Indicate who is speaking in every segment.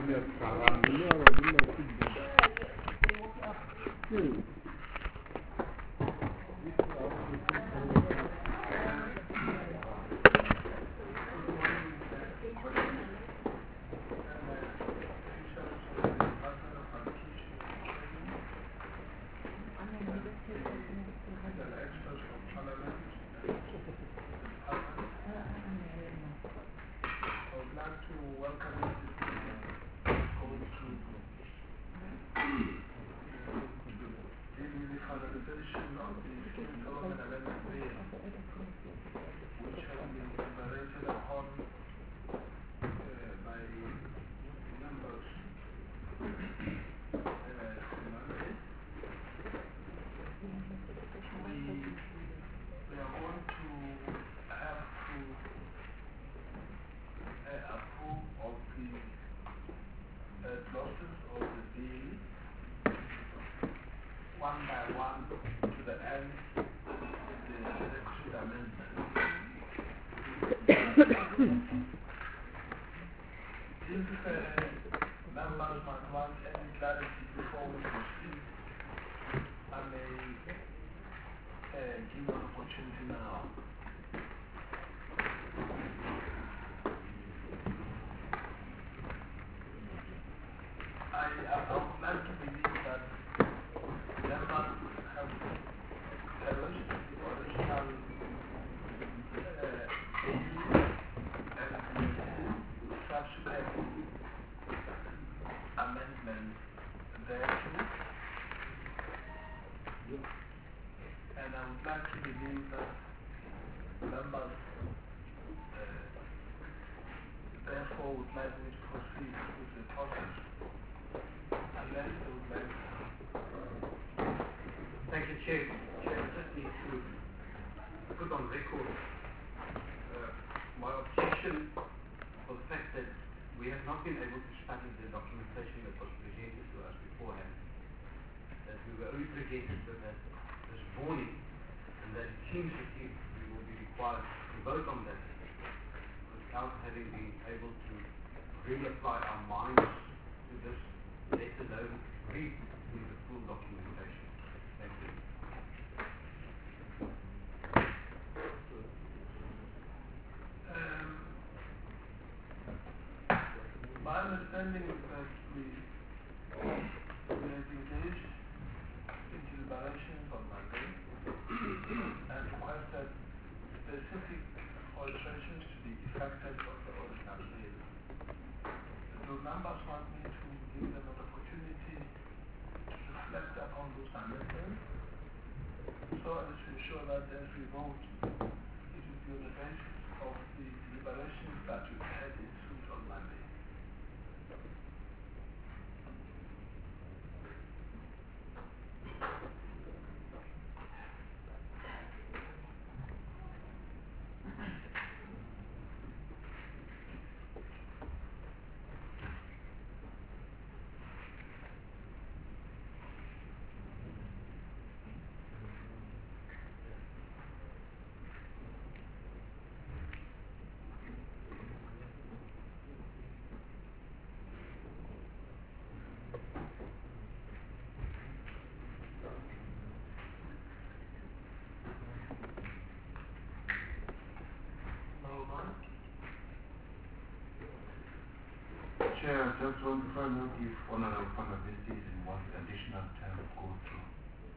Speaker 1: Chair, I just want to find out if Honorable Panavestis wants additional time to go through.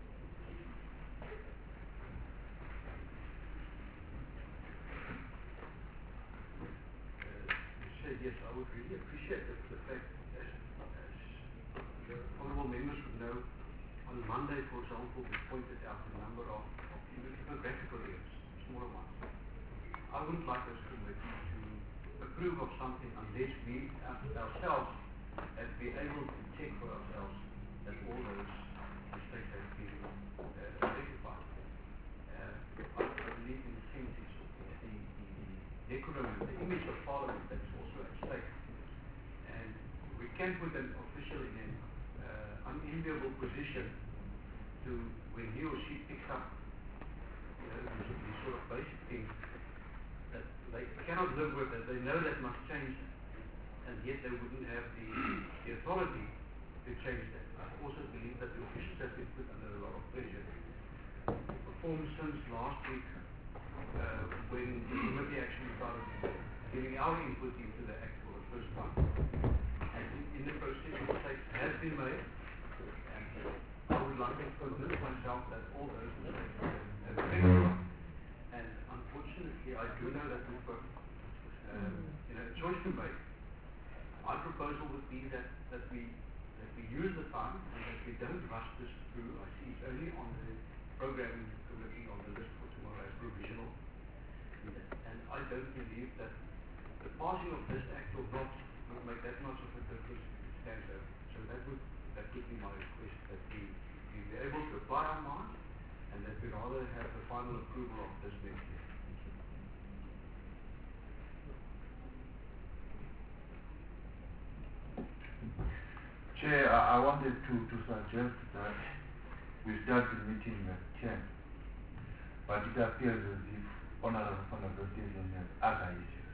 Speaker 2: Yes, I would really appreciate it. The fact, as the honourable members would know, on Monday, for example, we pointed out a number of even geographical areas, smaller ones. I wouldn't like us committee to approve of something unless we ourselves have been able to check for ourselves that all those mistakes have been rectified. I believe in the sense it's the decorum and the image of Parliament that is also at stake. And we can put an official in an unenviable position to, when he or she picks up these sort of basic things that they cannot live with, that they know that must change, and and yet they wouldn't have the authority to change that. I also believe that the officials have been put under a lot of pressure to perform since last week when the committee actually started giving our input into the Act for the first time. And in the process, mistakes have been made, and I would like to convince myself that all those mistakes have been rectified. And unfortunately, I do know that we've got a choice to make. My proposal would be that we use the time and that we don't rush this through. I see it's only on the programming committee on the list for tomorrow as provisional. And I don't believe that the passing of this act will not make that much of a difference if it stands over. So that would be my request, that we be able to apply our mind and that we rather have the final approval of this next year.
Speaker 1: Chair, I wanted to suggest that we start the meeting at 10, but it appears as if Honorable Stephen has other issues.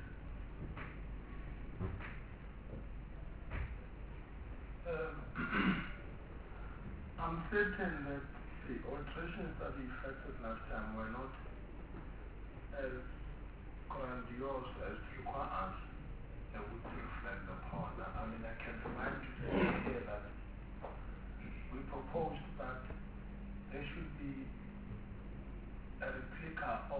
Speaker 3: I'm certain that the alterations that we effected last time were not as grandiose as to require us to reflect upon. I mean, I can remind you here that we proposed that there should be a replica of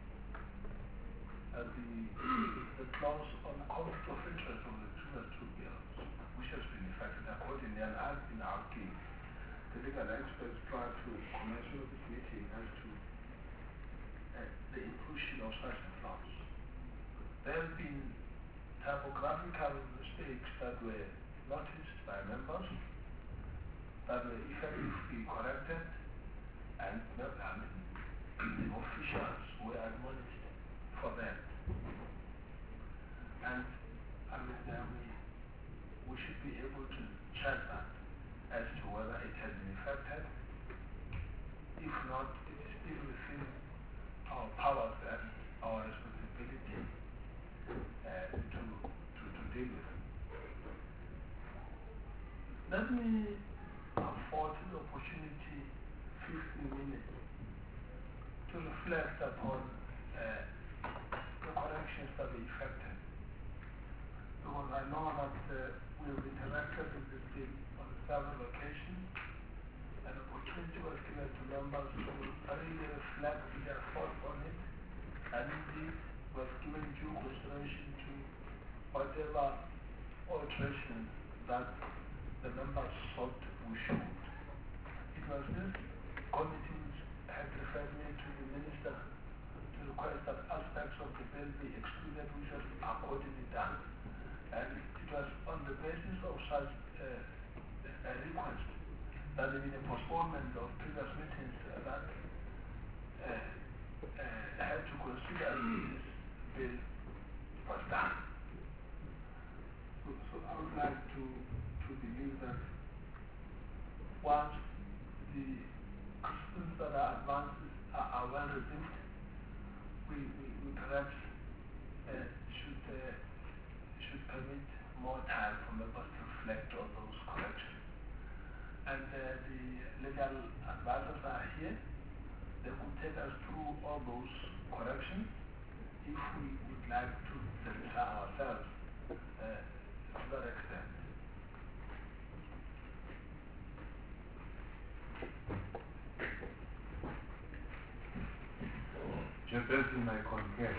Speaker 3: the clause on conflict of interest of the previous two bills, which has been effected accordingly and has been asking the legal experts prior to commencement of this meeting as to the inclusion of such a clause. There have been typographical mistakes that were noticed by members that were effectively corrected, and the officials were admonished for that. And I mean, we should be able to check that as to whether it has been effected. If not, it is still within our powers and our responsibility to deal with. Let me afford the opportunity, 15 minutes, to reflect upon the corrections that were effected. Because I know that we have interacted with this bill on several occasions. An opportunity was given to members to really reflect their thoughts on it, and indeed was given due consideration to whatever alterations that the members thought we should. It was this committee which had referred me to the minister to request that aspects of the bill be excluded, which was accordingly done. And it was on the basis of such a request that there been a postponement of previous meetings that had to consider this bill was done. So I would like to believe that once the criticisms that are advanced are well received, we perhaps should permit more time for members to reflect on those corrections. And the legal advisors are here. They will take us through all those corrections if we would like to satisfy ourselves to that extent.
Speaker 1: Chairperson, I concur.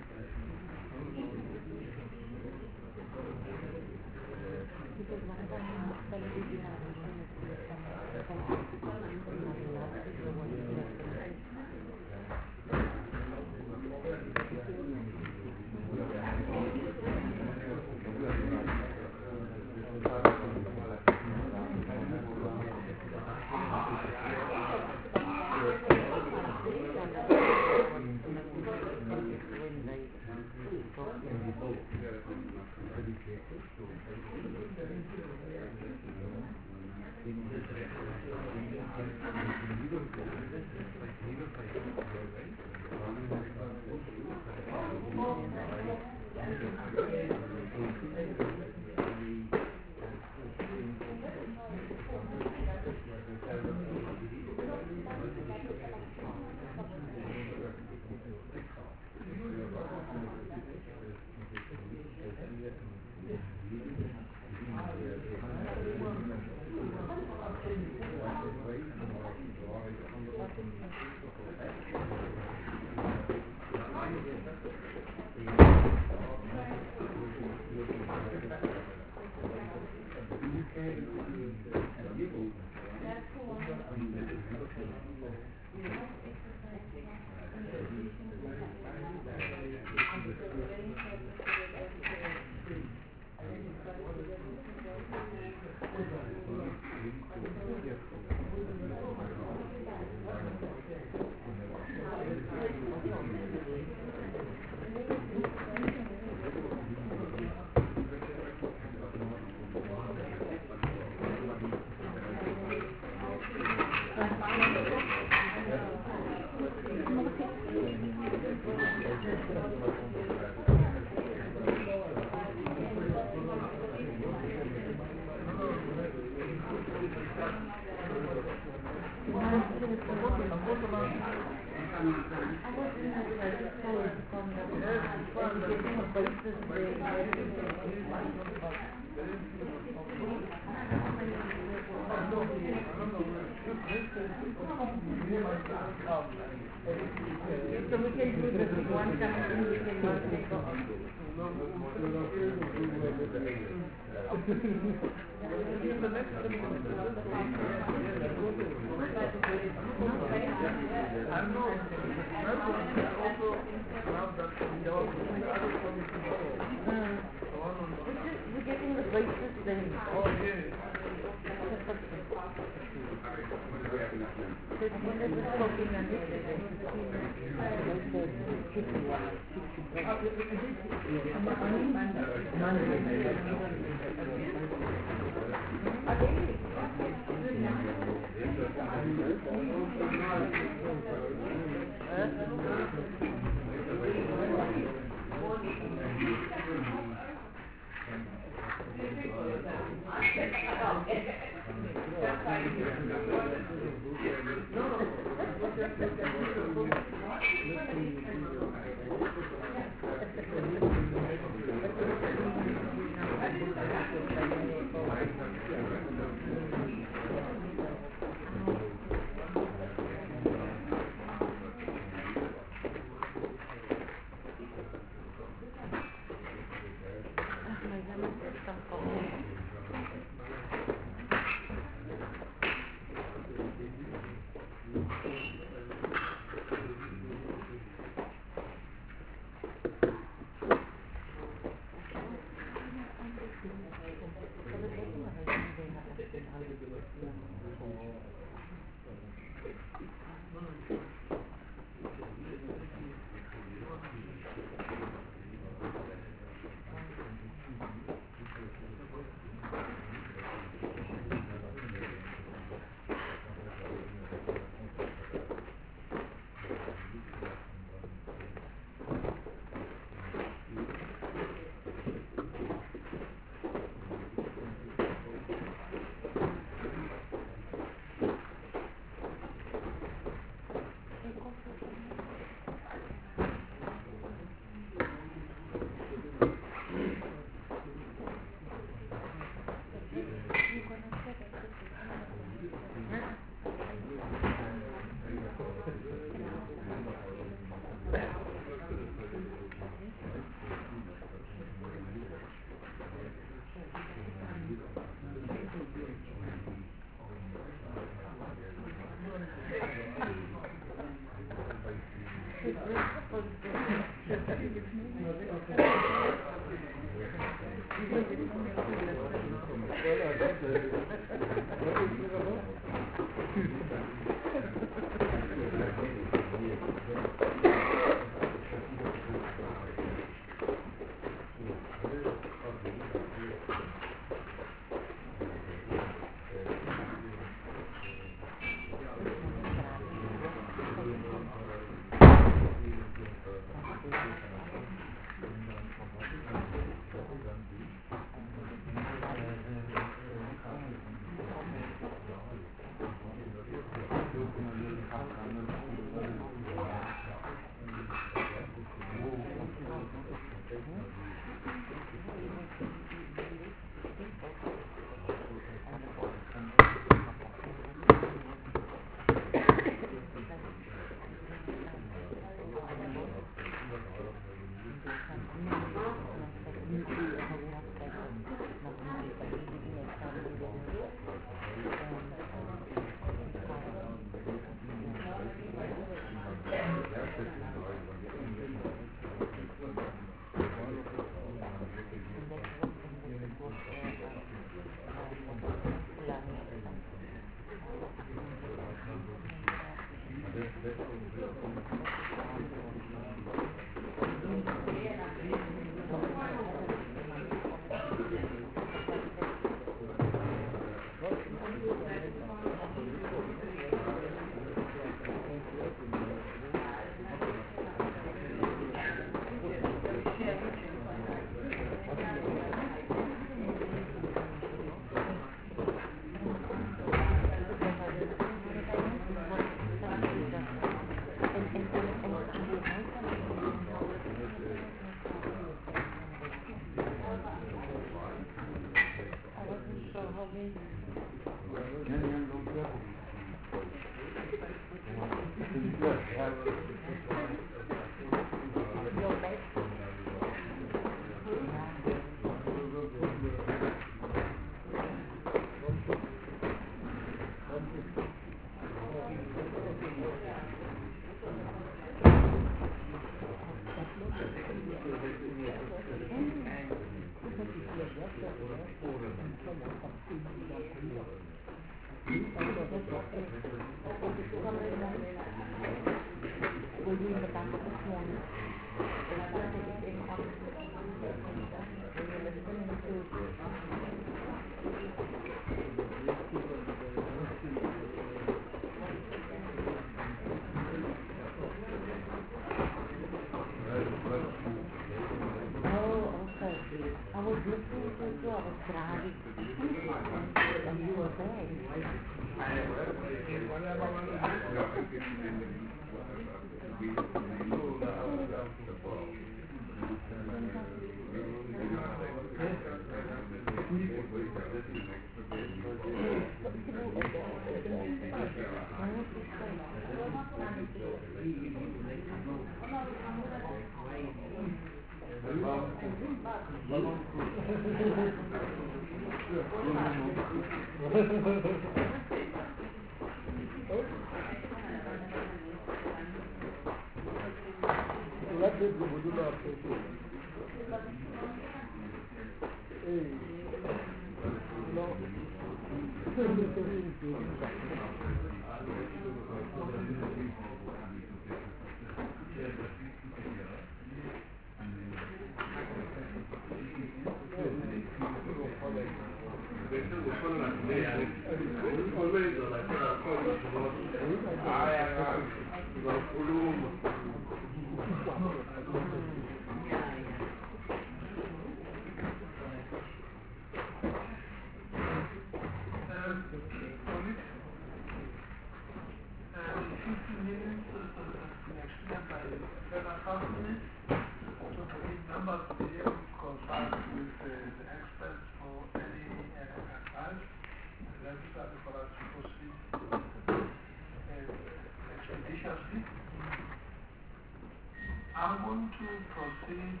Speaker 3: I'm going to proceed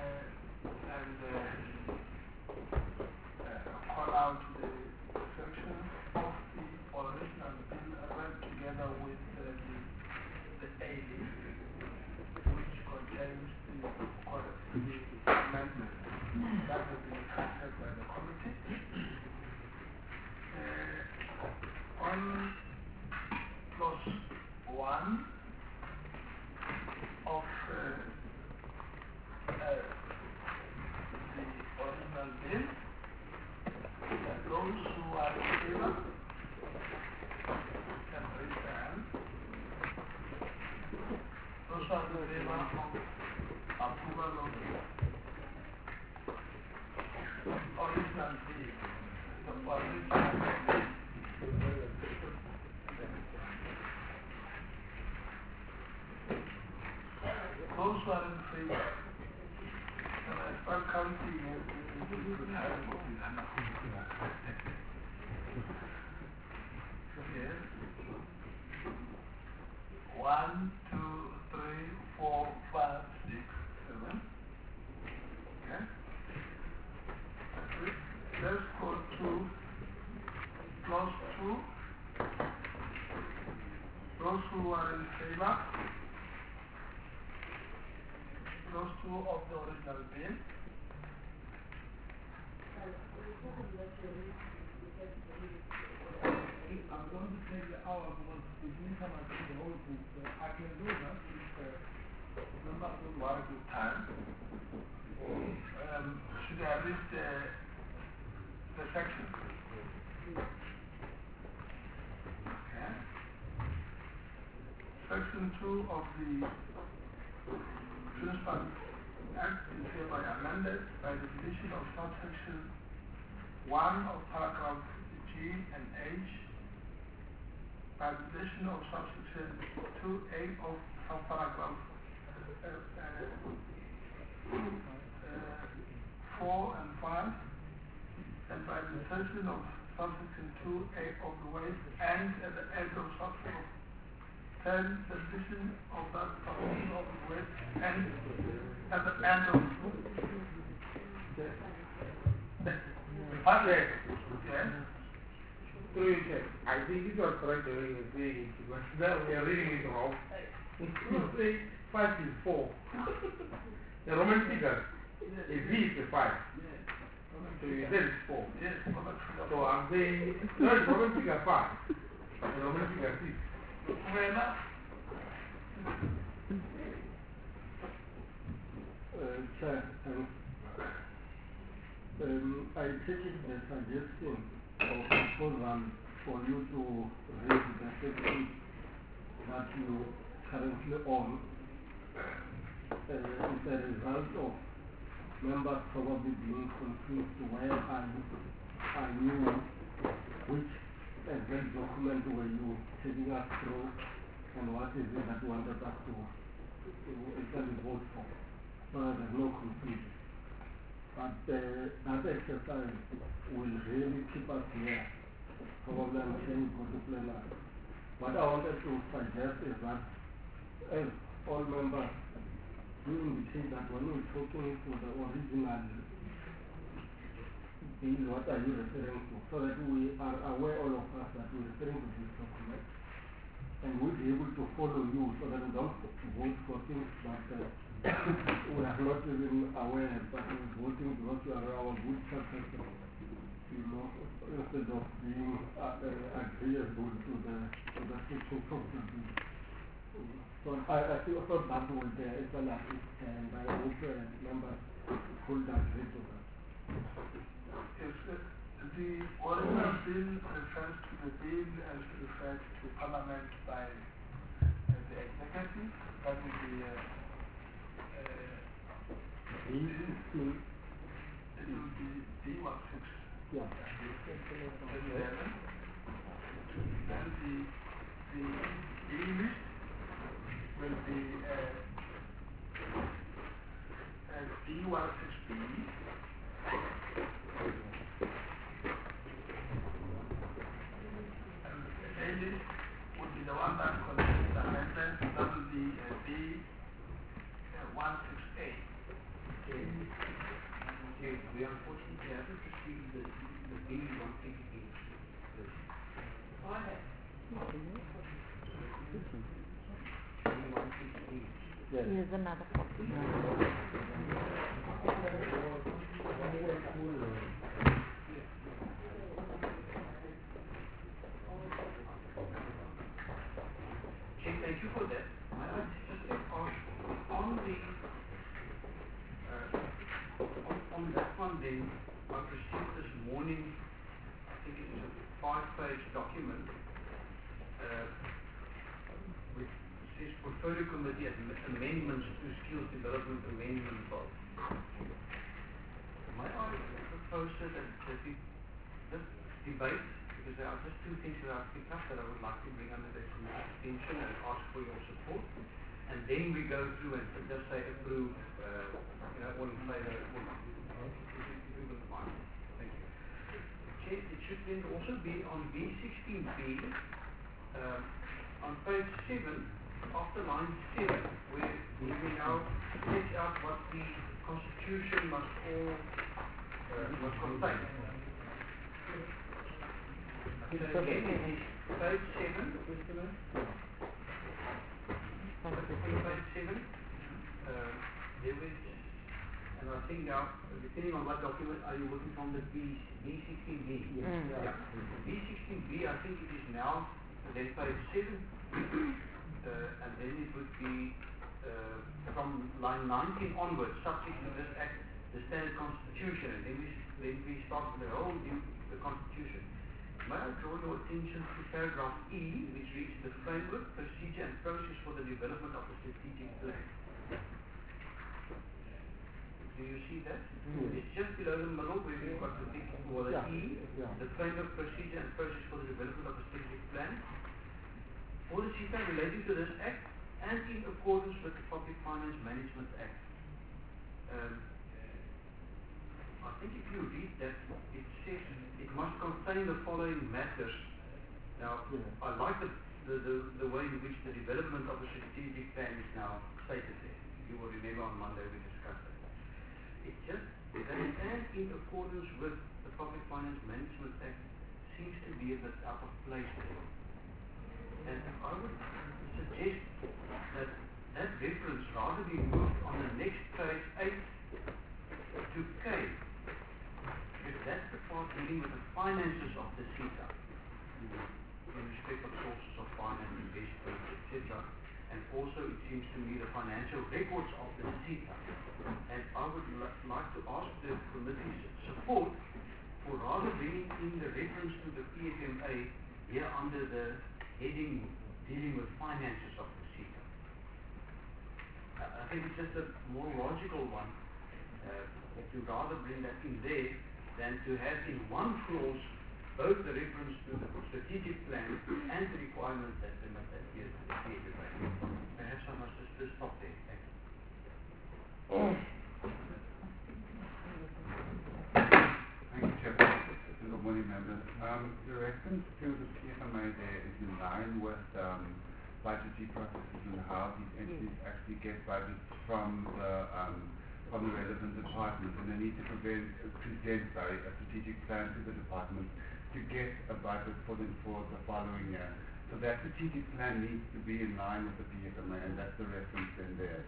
Speaker 3: and call out the sections of the original bill read together with the A list, which contains the amendment that has been accepted by the committee. On clause 1 of the original bill, those who are in favor can raise their hand. Those who are in favor of approval of the original bill. The original bill. Those who are in favor, and I start counting the time of the yes. 1, 2, 3, 4, 5, 6, 7. Okay? Let's go to plus 2. Those who are in favor, plus 2 of the original bill. I'm going to take the hour because it means I'm going to the whole book. So I can do that if members don't want to do time. Should I read the section? Okay. Section 2 of the Principal Act is hereby amended by the deletion of subsection 1 of paragraph G and H, by the deletion of subsection 2A of subparagraph 4 and 5, and by the insertion of subsection 2A of the waste and at the end of subsection 10, the deletion of that subsection of the waste and at the end of
Speaker 4: Okay.
Speaker 3: yes.
Speaker 4: I think it was correct the way you were saying it, but now we are reading it wrong. You say 5 is 4. The Roman figure, a V is a 5. So you said it's 4.
Speaker 3: Yes,
Speaker 4: So I'm saying, no, it's Roman figure 5. The Roman figure 6.
Speaker 3: fair enough.
Speaker 5: Chair, I take it the suggestion or proposal for you to raise the section that you currently own is a result of members probably being confused where are you, which exact document were you taking us through, and what is it that you wanted us to actually vote for, so that there's no confusion. But that exercise will really keep us here, probably until we go to plenary. What I wanted to suggest is that as all members do indicate that when we're talking to the original bill, what are you referring to, so that we are aware, all of us, that we're referring to this document, and we'll be able to follow you so that we don't vote for things that we are not even aware, but we're voting because you are our good person, you know, instead of being agreeable to the section of the bill. So I thought that would actually assist, and I hope members could agree to that.
Speaker 3: Yes, the original bill refers to the bill as referred to Parliament by the executive. That is the it will be D16.
Speaker 5: Yeah.
Speaker 3: Then the English will be D16B. And the English would be the one that contains the amendments. That will be D16A.
Speaker 2: We unfortunately haven't received the bill 168.
Speaker 5: Yes.
Speaker 6: Here's another copy.
Speaker 2: Thank you for that. I'd like to just ask on that one then, I've received this morning, I think it's a 5-page document, which says for Portfolio Committee amendments to Skills Development Amendment Bill. May I propose that we just debate, because there are just two things that I've picked up that I would like to bring under the committee's attention and ask for your support. And then we go through and just say approve, all in favour or not. If you wouldn't mind. Thank you. Chair, it should then also be on B16B, on page 7, after line 7, where we now sketch out what the Constitution must contain. So again, it is page 7. Page 7. And I think now, depending on what document are you working from, the B16B? Yes. Yeah. B16B, I think it is now then page 7, and then it would be from line 19 onwards, subject to this Act, the Standard Constitution, and then we start with the whole new the Constitution. May I draw your attention to paragraph E, which reads the framework, procedure and process for the development of a strategic plan. Do you see that? It's just below the middle where we've got the big E, the framework, procedure and process for the development of a strategic plan for the CETA relating to this Act and in accordance with the Public Finance Management Act. I think if you read that, it says it must contain the following matters. Now, I like the way in which the development of a strategic plan is now stated there. You will remember on Monday we discussed that. It just, that and in accordance with the Public Finance Management Act seems to be a bit out of place there. And I would suggest that that reference rather be moved on the next page 8 to K, because that's the part dealing with the finances of the CETA in respect of sources of finance, investments, etc. And also it seems to me the financial records of the CETA. And I would like to ask the committee's support for rather bringing in the reference to the PFMA here under the heading dealing with finances of the CETA. I think it's just a more logical one to rather bring that in there than to have in one clause both the reference to the strategic plan and the requirements that they must adhere to the PFMA. Perhaps I must just stop there. Thank you.
Speaker 1: Thank you, Chair. Good morning, members. The reference to the PFMA there is in line with budgetary processes and how these entities actually get budgets from the relevant department, and they need to present a strategic plan to the department to get a budget for the following year. So that strategic plan needs to be in line with the PFMA, and that's the reference in there.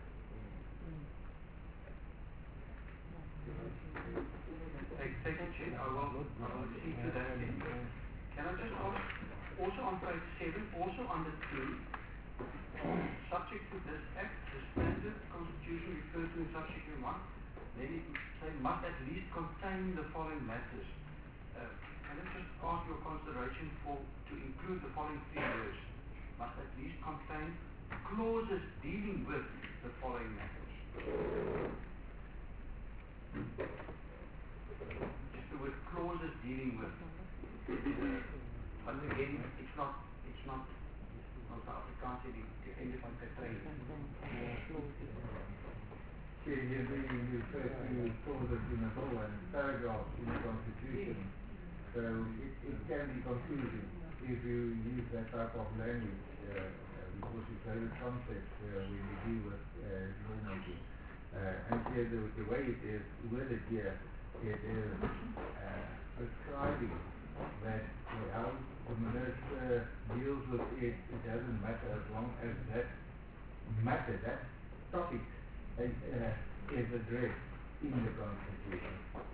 Speaker 2: Thank you, Chair. I will see to that. Can I just ask, also on page 7, also under 2, subject to this Act, the Standard Constitution referred to in subsection 1, then it must at least contain the following matters. Can I just ask your consideration to include the following 3 words? Must at least contain clauses dealing with the following matters. Just the word clauses dealing with. But again, it's not Afrikaans, die einde van getrein.
Speaker 5: You refer to clauses in a whole and paragraphs in the Constitution. So it can be confusing if you use that type of language, because it's very complex when you deal with lawmaking. And here the way it is worded here, it is prescribing that how the minister deals with it, it doesn't matter as long as that matter, that topic is addressed in the Constitution.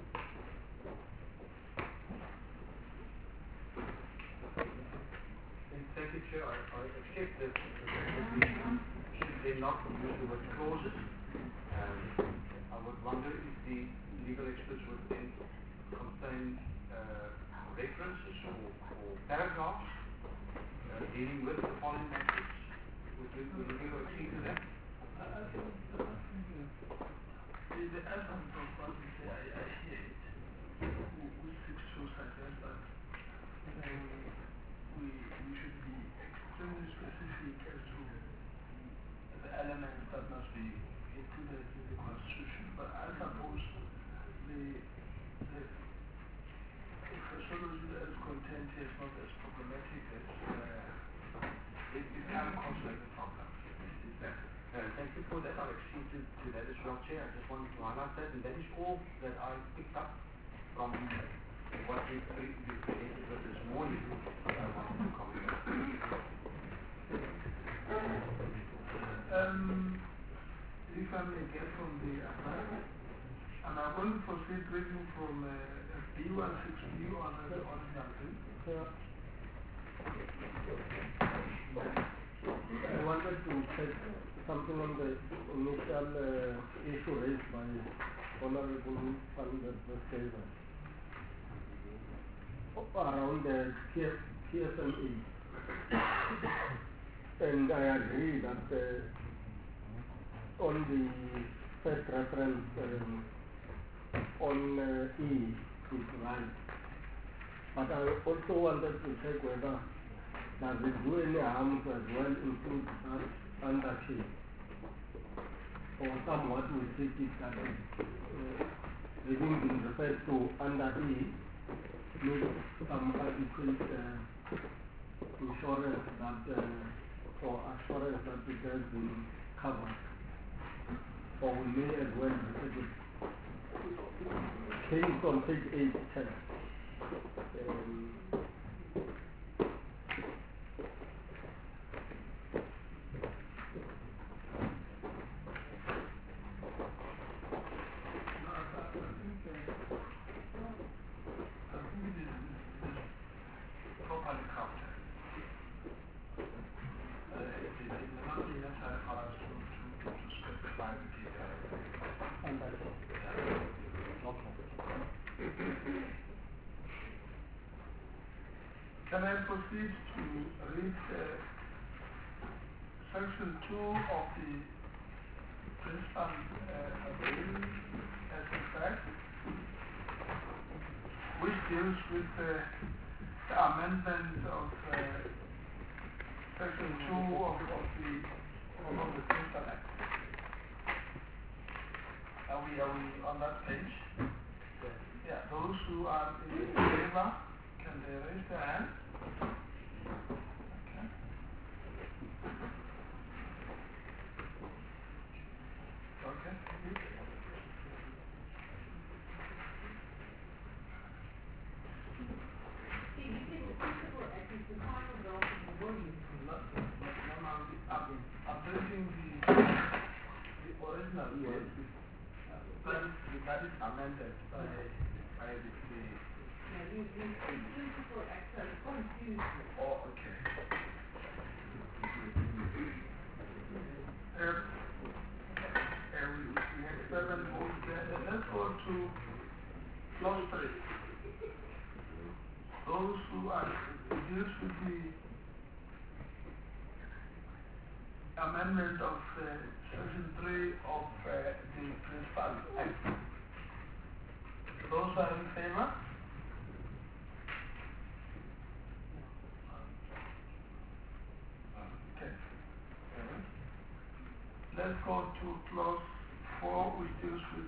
Speaker 2: Thank you, Chair. I accept that we should then not use the word clauses. I would wonder if the legal experts would then contain references or paragraphs dealing with the following matters. Would you agree to
Speaker 3: into the Constitution. But I suppose the phraseology that is contained here is not as problematic as it can cause any problem.
Speaker 2: Thank you for that. I'll accede to that as well, Chair. I just wanted to highlight that, and that is all that I picked up from what you presented with this morning. I wanted to comment on.
Speaker 3: If I may get from the assignment, and I'm going to proceed reading from B16B on the original thing.
Speaker 5: I wanted to check something on the initial issue raised by Honorable Van der Westhuizen around the PSME. And I agree that on the first reference on E is right. But I also wanted to check whether does it do any harm to as well include that under K? Or somewhat we treat it that having been referred to under E makes some adequate insurance that or assurance that it has been covered. Or we may as well refer it came from page 8 10.
Speaker 3: Can I proceed to read section 2 of the principal bill as effect, which deals with the amendment of section 2 of the Principal Act. Are we on that page? Yeah, those who are in favor, can they raise their hand? Okay. Okay.
Speaker 6: See, you said the Principal Act is the final draft of the ordinance.
Speaker 3: I'm reading the original one. That is amended by the
Speaker 6: Yeah, you said Principal Act, so it's confused.
Speaker 3: Oh, okay. We had 7 votes there. Let's go to clause 3. Those who are deals with the amendment of section 3 of the Principal Act. Those who are in favor? Okay. Let's go to clause 4, which deals with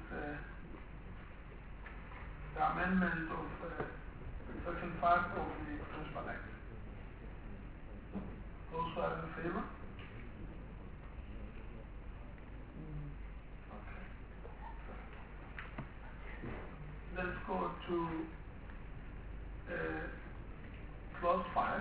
Speaker 3: the amendment of section 5 of the Principal Act. Those who are in favor? Okay. Let's go to clause 5,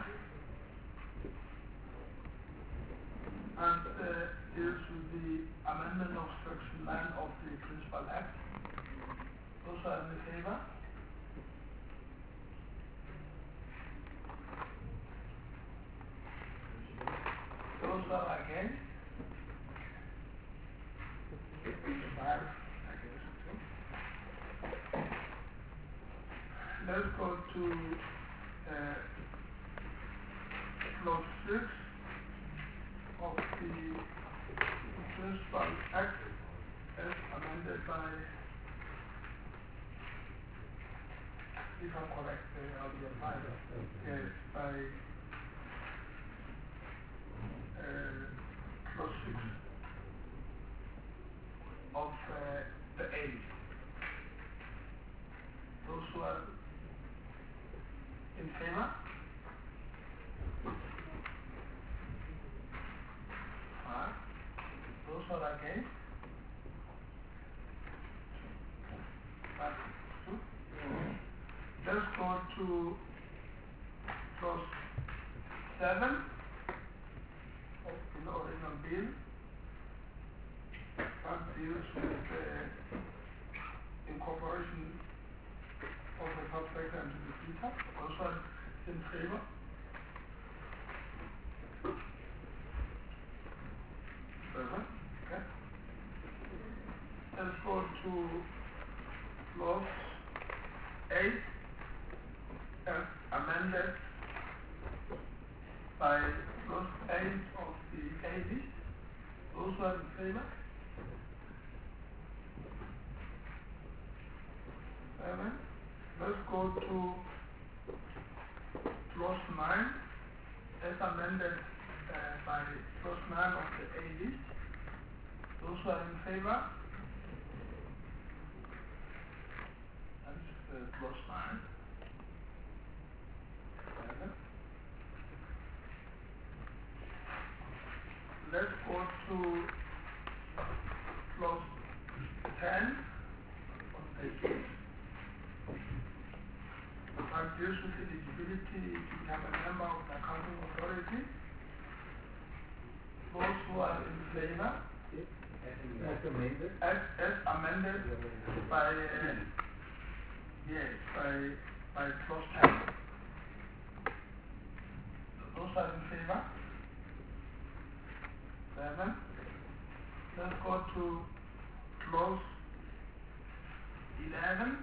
Speaker 3: and deals with the amendment of section 9 of the Principal Act. Those who are in favor? Those who are against? 5 against 2. Let's go to clause 6 of the Principal Act as amended by, if I'm correct, I'll be advised. Yes, by clause 6. of the A list. Those who are in favor? 5. Those who are against? 5, 2. Let's go to clause 7 in the original bill. That deals with the incorporation of the subsector into the detail. Those are in favor. 7. Okay. Let's go to clause 8 as amended by clause 8 of the A list. Those who are in favor? 7. Let's go to clause 9 as amended by clause 9 of the A list. Those who are in favor? That's clause 9. 7. Let's go to clause 10 on page 6. That deals with eligibility to become a member of the accounting authority. Those who are in favor? As amended by by clause 10. Those are in favor? 7. Let's go to clause 11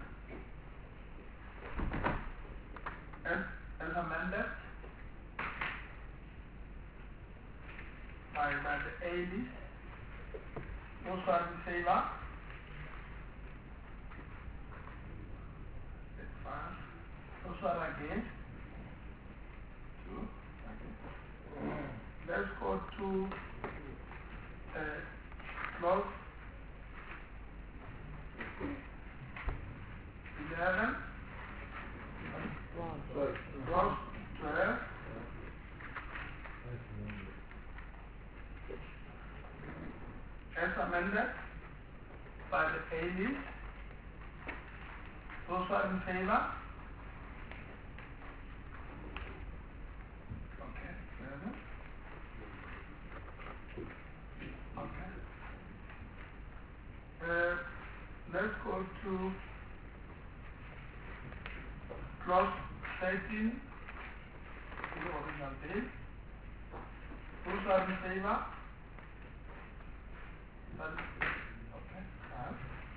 Speaker 3: as amended by the A list. Those who are in favor? 5. Those who are against? 2. Let's go to clause 11. Clause 12. As amended by the A list. Those who are in favor? Okay, 7. Okay. Let's go to clause 13 in the original bill. Those are in favor? Okay. 5.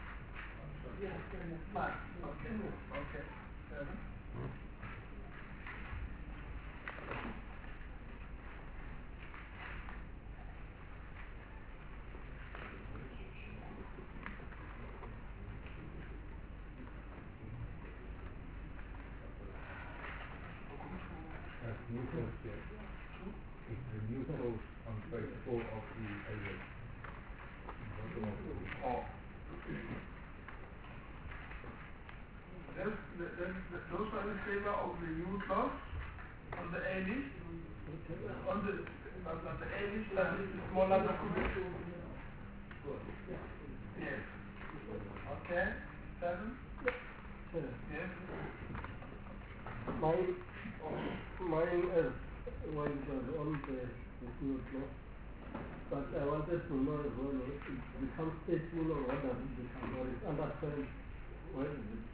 Speaker 3: 5. Okay. Okay. 7.
Speaker 1: It's the new clause on page 4 of the A list.
Speaker 3: Oh. Those are in favor of the new clause on the A list. On the A list, that is the smaller document. Yes. Okay. 7. Yes.
Speaker 5: Mine is one on the new clause. But I wanted to know as well, it becomes 18 or what does it become? Or it's under 12? Where is it?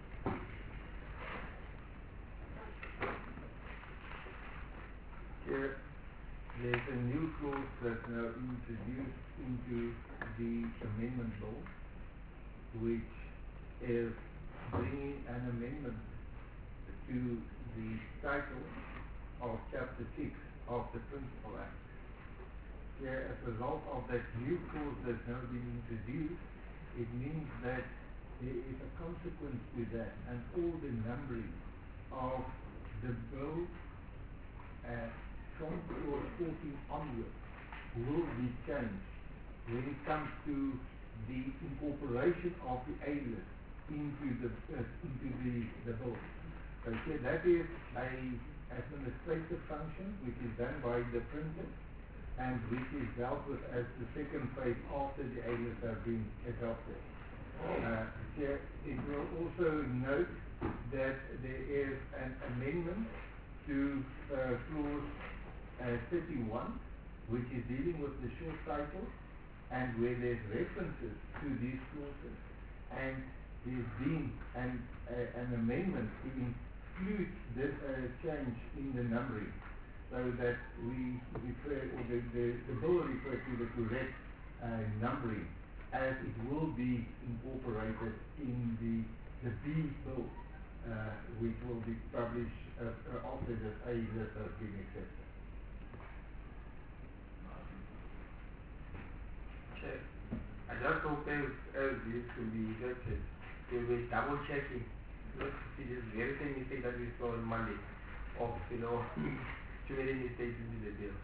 Speaker 1: Here, there's a new clause that's now introduced into the amendment law, which is bringing an amendment to the title of Chapter 6 of the Principal Act. Here, as a result of that new clause that's now been introduced, it means that there is a consequence to that, and all the numbering of the bill from clause 14 onwards will be changed when it comes to
Speaker 4: the incorporation of the A-list into the bill. So here that is a administrative function which is done by the printer and which is dealt with as the second phase after the A-list has been adopted. Here it will also note that there is an amendment to clause 31, which is dealing with the short titles, and where there's references to these clauses, and there's been an amendment to include this change in the numbering, so that we refer, or the bill refers to the correct numbering, as it will be incorporated in the B bill, which will be published after the A list has been accepted.
Speaker 5: Okay. I just hope as this will be rejected, we'll be double checking. Not to see this very same mistake that we saw on Monday of, too many mistakes in the bill.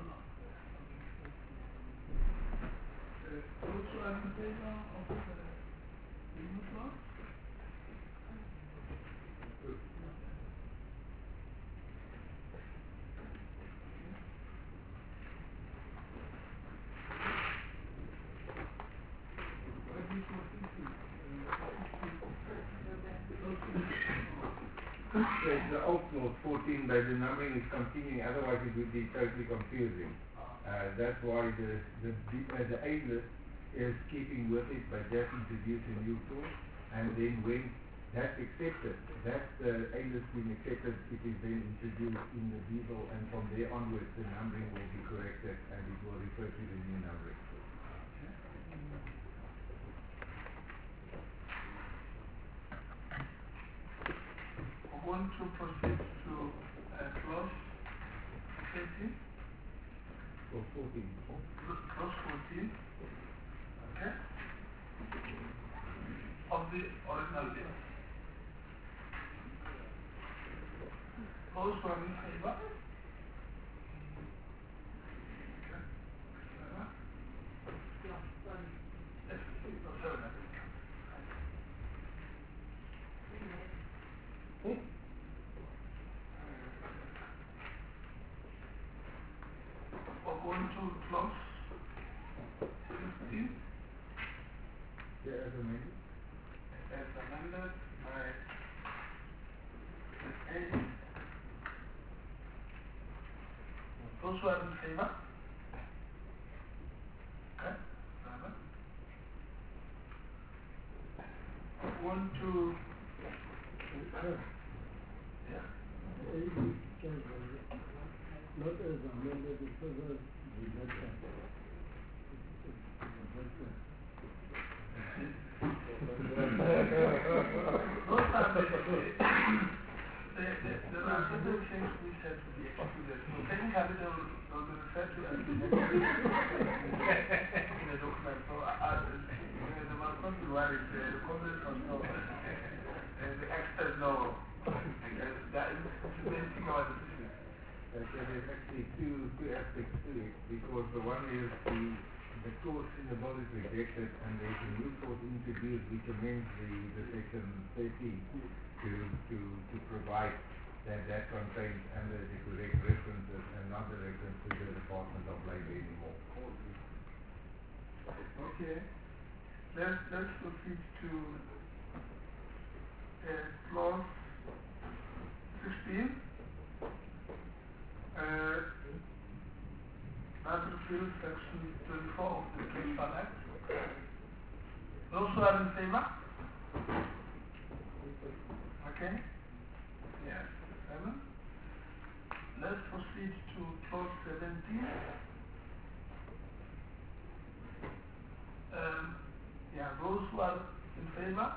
Speaker 3: Also, I'm in favor of the limit law.
Speaker 4: The old clause 14, that the numbering is continuing, otherwise it would be totally confusing. That's why the A list is keeping with it, but just introduce a new clause, and then when that's accepted, that's the A list being accepted, it is then introduced in the B bill, and from there onwards the numbering will be corrected and it will refer to the new numbering.
Speaker 3: I want to proceed to clause 13.
Speaker 4: For 14.
Speaker 3: Clause 14. Okay. Of the original bill. Those who are in favor? Okay. Yes, we're going to clause 15.
Speaker 4: Yeah, as amended.
Speaker 3: As amended by A. Those who are in favor? Okay. Want to yeah.
Speaker 5: Not as amended, because of the letter.
Speaker 3: There are certain things we said to be excluded. So technically they will be referred to as in the document. So they must not be worried. The Congress must know. And the experts know. That is implementing our decision.
Speaker 4: There's actually two aspects to it, because the one is the clause in the bill is rejected, and there's a new clause introduced which amends the section 30 to provide that contains under the correct references and not the reference to the Department of Labor anymore.
Speaker 3: Okay. Let's proceed to clause 16. That repeals section 24 of the Municipal Act. Those who are in favor? Okay. Yes. 7. Let's proceed to clause 17. Yeah, those who are in favor?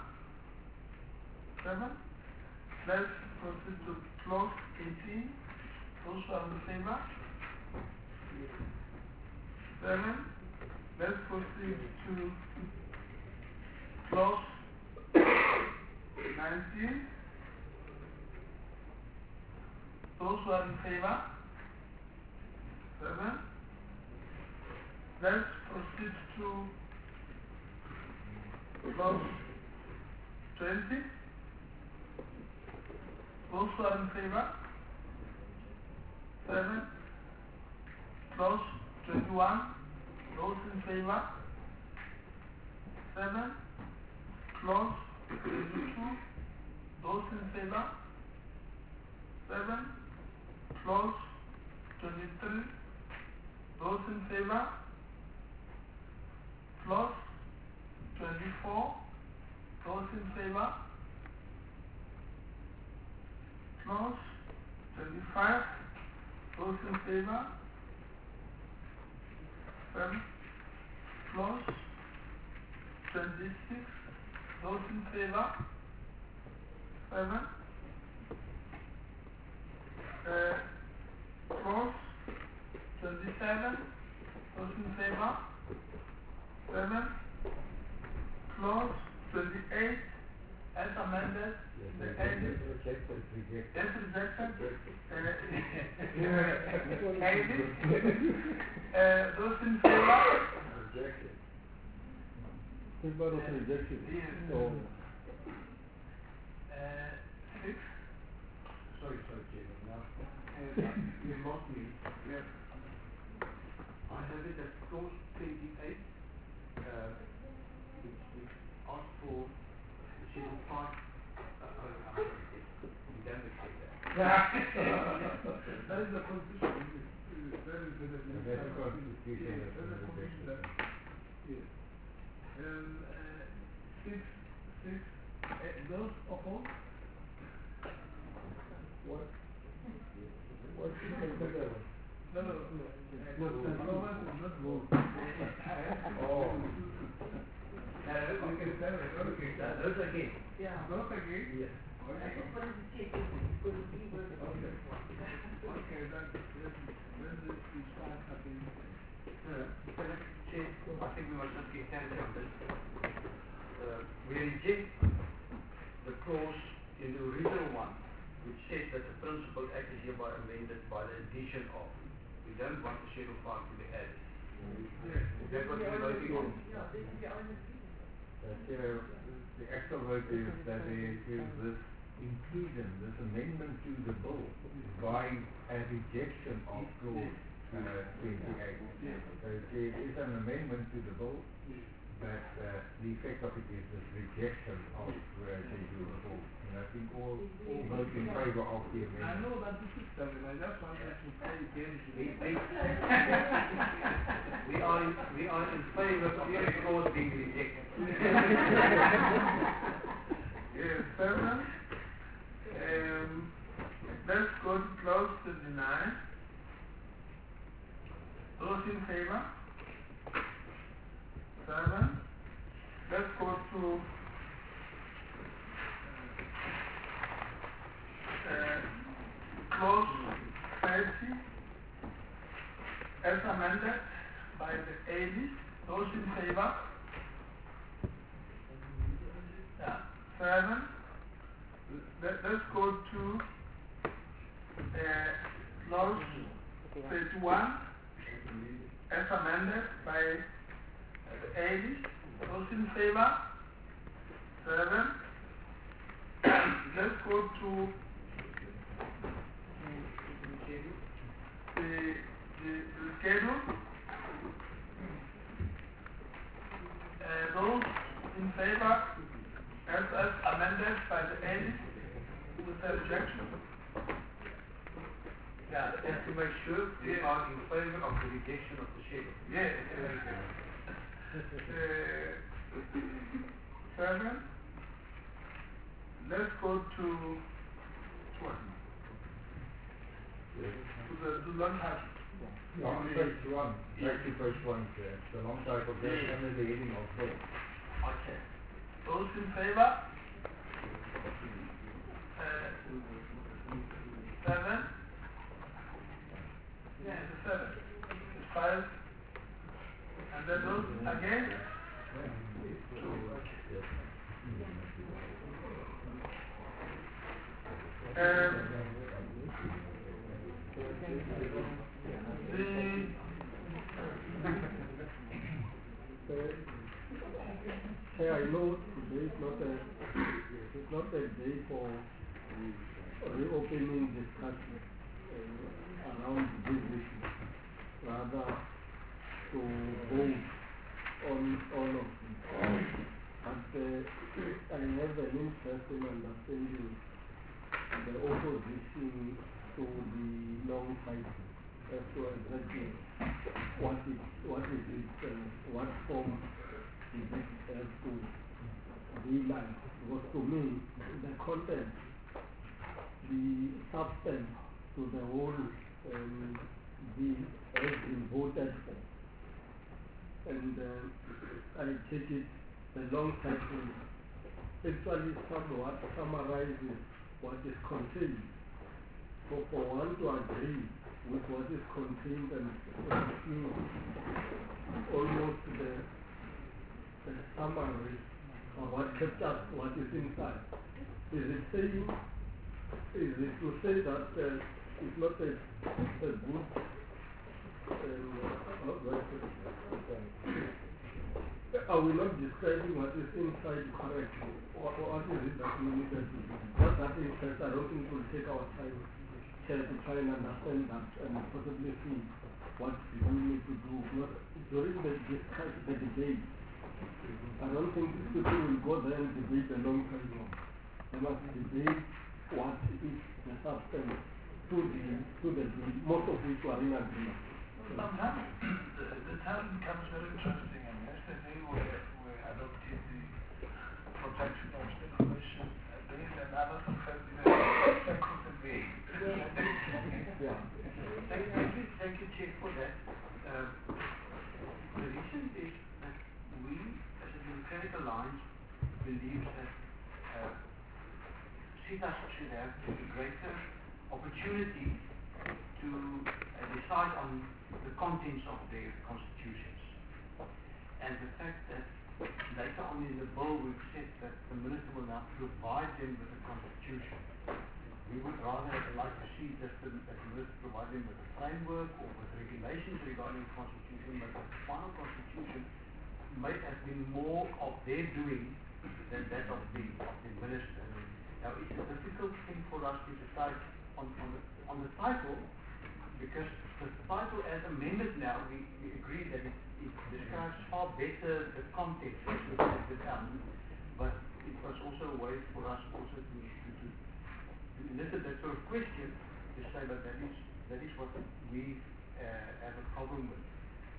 Speaker 3: 7. Let's proceed to clause 18. Those who are in favor? 7. Let's proceed to clause 19. Those who are in favor? 7. Let's proceed to Close. 20. Those who are in favor? 7. Close. 21. Those in favor? 7. Close. 22. Those in favor? 7. Close. 23. Those in favor? Close. 24. Those in favor? Close. 25. Those in favor? 7. Close. 26. Those in favor? 7. Close. 27. Those in favor? 7. Close. 28. As amended. The end.
Speaker 5: Rejected.
Speaker 3: As rejected. Those in favor?
Speaker 5: Rejected. This was rejected.
Speaker 3: Yes.
Speaker 5: So,
Speaker 3: 6.
Speaker 2: Sorry, Chairman. Now, you lost me.
Speaker 3: Yes.
Speaker 2: I have it as clause 28, which asks for schedule 5. You can mistake that.
Speaker 3: That is the constitution. That is the
Speaker 5: that's the constitution.
Speaker 3: Yes, that's the constitution. Yes. 6. Those opposed?
Speaker 5: What should I consider?
Speaker 3: No. Slogans is not vote.
Speaker 5: Oh.
Speaker 3: Okay, 7. Okay.
Speaker 2: Those again.
Speaker 6: Yeah.
Speaker 3: Those again?
Speaker 2: Yes.
Speaker 6: I just wanted to check if it's going to be worth it.
Speaker 3: Okay, then this is start happening.
Speaker 2: Chair, I think we must just get clarity on this. We reject the clause in the original one, which says that the principal act is hereby amended by the addition of. We don't want the schedule 5 to be added.
Speaker 3: Yes.
Speaker 2: Is that what we're voting on?
Speaker 6: Yeah, this is the only
Speaker 5: The actual vote is that they is this inclusion, this amendment to the bill by a rejection of clause 28. So it is an amendment to the bill, but the effect of it is this rejection of Schedule 4. And I think all vote in favor of the
Speaker 3: I
Speaker 5: amendment.
Speaker 3: know that this is 7. I just wanted to say again.
Speaker 2: We are in favor of every clause being rejected.
Speaker 3: Yes, 7. Let's go to clause 29. Those in favor? 7. Let's go to clause 30 as amended by the AD. Those in favor? 7. Let's go to clause 31 as amended by the AD. Those in favor? 7. Let's go to the schedule. Those in favor as amended by the AD with the rejection. Yeah,
Speaker 2: Just to make sure we are in favor of the rejection of the schedule.
Speaker 3: yes. 7. Let's go to what? To learn how.
Speaker 5: On page 1, back to page 1, the long title there under the heading of bill.
Speaker 3: Okay. Those in favor? 7. Yeah, it's 7. It's 5. And then those again? 2.
Speaker 5: Hey, I know today is not a it's not a day for reopening discussion around this issue, rather to vote on all of it. But I have an interest in understanding the opposition to the long cycle as to exactly what is it, what form is it has to be like. Because to me, the content, the substance to the whole bill has been voted for. And I take it the long cycle actually somewhat summarizes what is contained. So for one to agree with what is contained and include almost the summary of what captures what is inside. Is it saying, is it to say that it's not a good are we not describing what is inside correctly? What is it that we need to do? Just that interest, I don't think we'll take our time here to try and understand that and possibly see what we need to do. But during the debate, I don't think people will go there and debate a long time long. They must debate what is the substance to the bill, most of which are in agreement.
Speaker 3: Sometimes the term becomes very interesting, and yesterday we adopted the protection of information bill, and others have said the second way.
Speaker 2: Thank you, Chief, for that. The reason is that we, as a Democratic Alliance, believe that CETA should have a greater opportunity to decide on the contents of their constitutions. And the fact that later on in the bill we've said that the Minister will now provide them with a constitution. We would rather like to see that the Minister provide them with a framework or with regulations regarding the constitution, but the final constitution may have been more of their doing than that of the Minister. Now it's a difficult thing for us to decide on the title, because the title as amended now, we agree that it describes far better the context as we set it out. But it was also a way for us also to elicit that sort of question to say that that is what we have a problem with.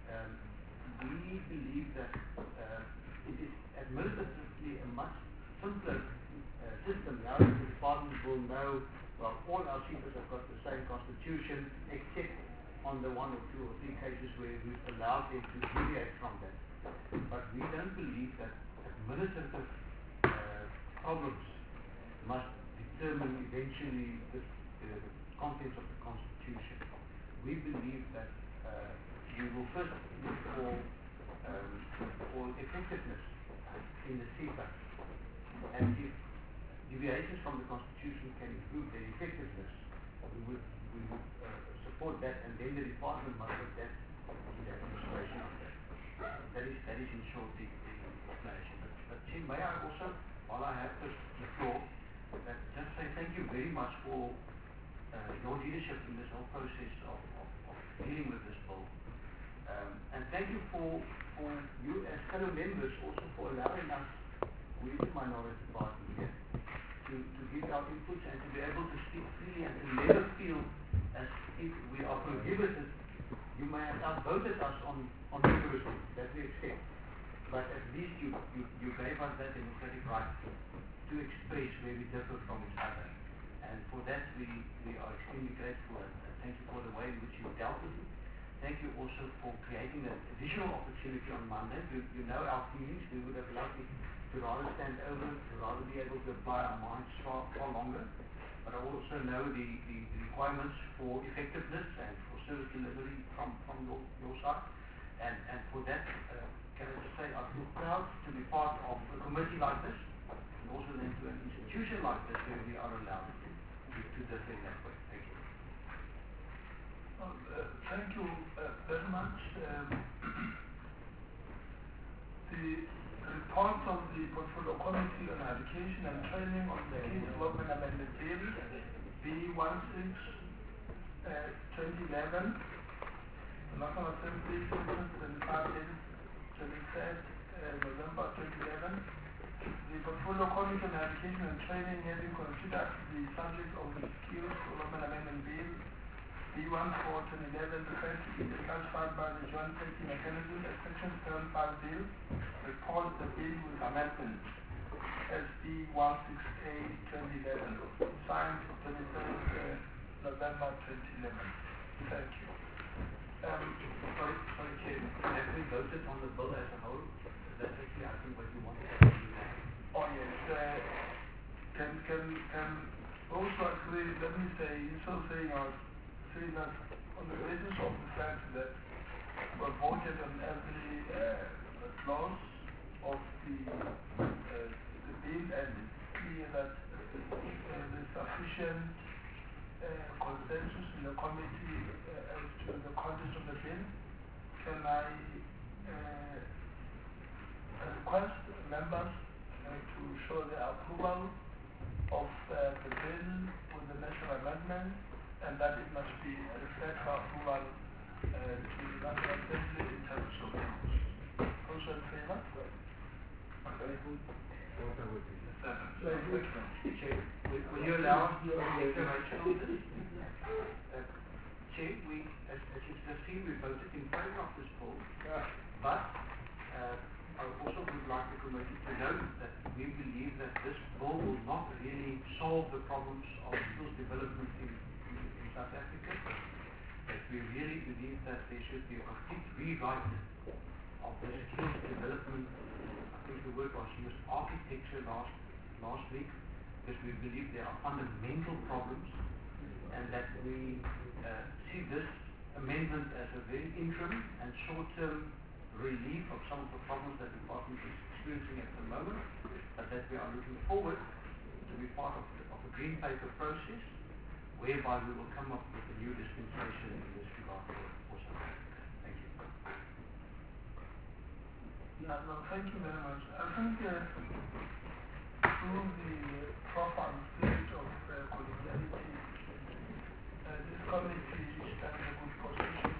Speaker 2: We believe that it is administratively a much simpler system. Now the department will know, well, all our chiefs have got the same constitution, except on the one or two or three cases where we've allowed them to deviate from that. But we don't believe that administrative problems must determine eventually the contents of the constitution. We believe that you will first look for effectiveness in the CETA. And if deviations from the constitution can improve their effectiveness, we would support that, and then the department must have that administration of that. That is in short the explanation. But Chief, may I also, while I have the floor, just say thank you very much for your leadership in this whole process of dealing with this bill. And thank you for you as fellow members also for allowing us, we the minority party here, to give our inputs and to be able to speak freely and to never feel as if we are prohibited. You may have outvoted us on numerous things, that we accept. But at least you gave us that democratic right to express where we differ from each other. And for that we are extremely grateful, and thank you for the way in which you dealt with it. Thank you also for creating that additional opportunity on Monday. You know our feelings. We would have liked it to rather stand over, to rather be able to apply our minds far longer. But I also know the requirements for effectiveness and for service delivery from your side. And for that, can I just say I feel proud to be part of a committee like this, and also then to an institution like this where we are allowed to differ in that way. Thank you.
Speaker 3: Thank you very much. The report of the Portfolio Committee on Education and Training on the Skill Development Amendment Bill, B16, 2011, the National Assembly, Session 25 days, 23rd November 2011. The Portfolio Committee on Education and Training, having considered the subject of the Skills Development Amendment Bill, B14/2011, referred to be classified by the Joint Safety Mechanism as Section 75 Bill, report the bill with amendments as B16A/2011, signed 23rd November 2011. Thank you.
Speaker 2: Sorry, Chair. Have we voted on the bill as a whole? That's actually, I think, what you want to do.
Speaker 3: Oh yes. Can also agree, let me say, instead of saying that on the basis of the fact that we voted on every clause of the bill, and it's clear that there's sufficient consensus in the committee as to the content of the bill, can I request members to show their approval of the bill with the national amendment, and that it must be referred for approval to the National Assembly in terms of rules. Also in favor? Very good. Very good.
Speaker 2: Chair, will you allow us to declaration on this? Chair, as you've just seen, we voted in favor of this bill, but I also would like the committee to note that we believe that this bill will not really solve the problems of skills development in South Africa, that we really believe that there should be a complete rewrite of the skills development, I think the word was used, architecture last week, because we believe there are fundamental problems, and that we see this amendment as a very interim and short-term relief of some of the problems that the department is experiencing at the moment, but that we are looking forward to be part of a green paper process whereby we will come up with a new dispensation in this regard for South Africa. Thank you.
Speaker 3: Yeah, no, thank you very much. I think through the profound spirit of collegiality, this committee stands a good position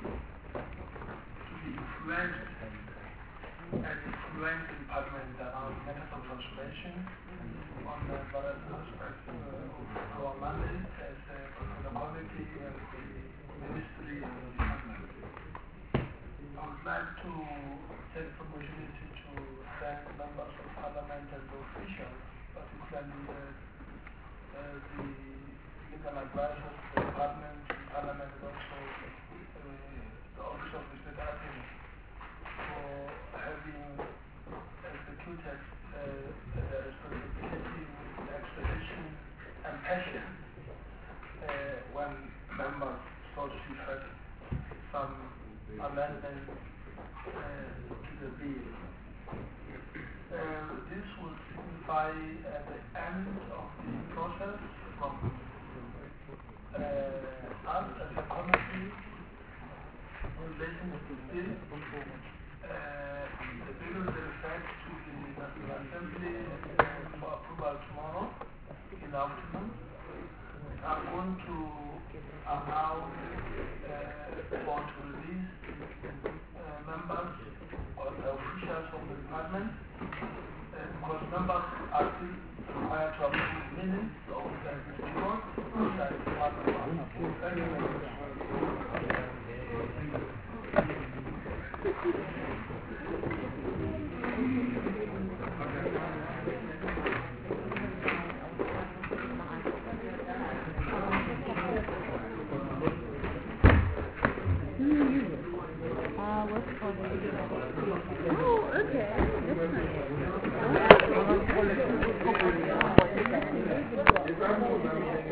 Speaker 3: to be influenced and influence in Parliament around matters of transformation on the various aspects of our mandate as the committee and the ministry and the department. I would like to take the opportunity to thank members of Parliament and the officials, particularly the legal advisors, the department, the Parliament, and also the Office of the State Attorney for having executed the responsibility with expedition and passion when members thought she had some amendments to the bill. This will signify the end of the process from us as a committee relating to the bill. The bill will be referred to the National Assembly for approval tomorrow in the afternoon. I'm going to allow for to release members or the officials of the department because members are still